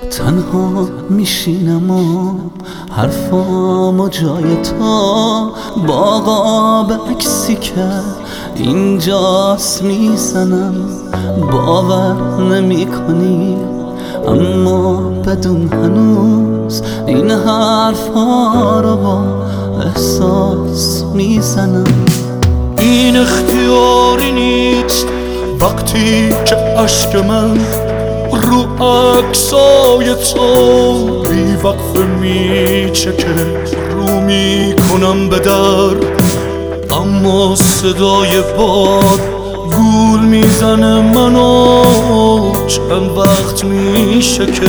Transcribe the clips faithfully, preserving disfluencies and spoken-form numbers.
تنها میشینم و حرفامو جای تو باقا به عکسی که اینجاست میزنم. باور نمی کنی اما بدون هنوز این حرفا رو با احساس میزنم. این اختیاری نیست وقتی که عشق من رو عکسای تو بی وقفه میچکه. رو میکنم به در اما صدای باد گول میزنه منو چند وقت میشه که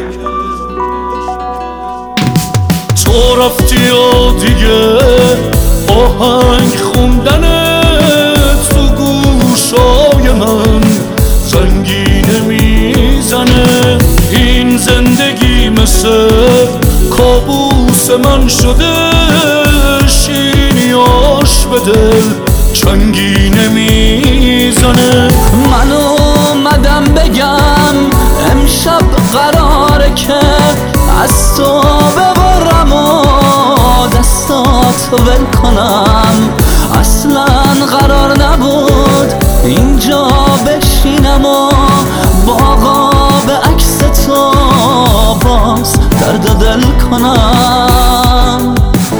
تو رفتی و دیگه آهنگ خوندنت تو گوشای من زنگینه میزنه. این زندگی مثل کابوس من شده، شیریاش به دل چنگینه میزنه. من اومدم بگم امشب قراره که از تو ببرم و دستاتو ول کنم. اصلا قرار نبود اینجا بشینم و باقا به عکس تو باز درد و دل کنم.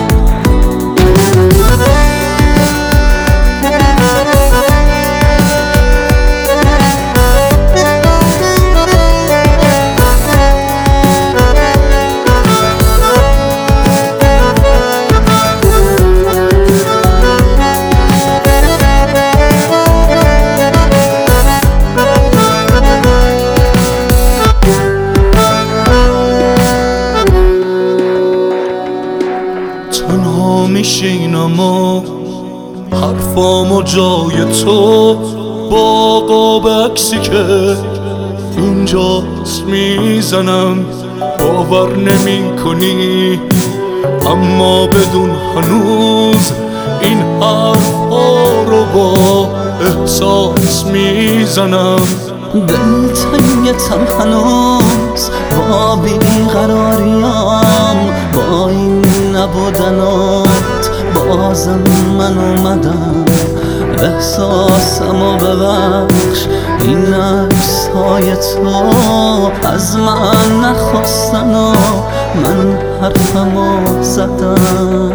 تنها میشینم و حرفامو جای تو باقا به عکسی که اینجاست میزنم. باور نمی کنی اما بدون هنوز این حرفا رو با احساس میزنم. دلتنگتم هنوز با بیقراریم، با این نبودنات بازم من اومدم. احساسمو ببخش این عکس‌های تو از من نخواستن و من حرفمو زدم.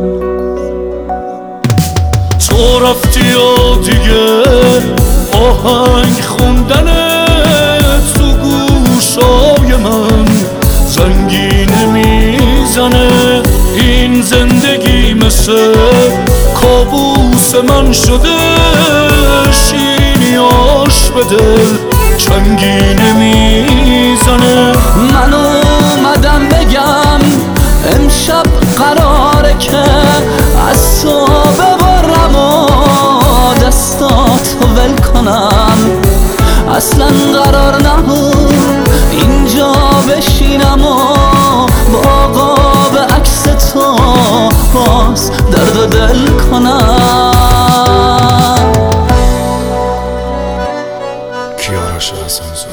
تو رفتی و دیگه آهنگ خوندنت تو گوشای من زنگینه میزنه. این زندگی مثل کابوس من شده، شیریاش به دل چنگینه میزنه. من اومدم بگم امشب قراره که از تو ببرم و دستاتو ول کنم. اصلا قرار نبود اینجا بشینم و باقا به عکس تو باز درد و دل کنم. کیارش حسن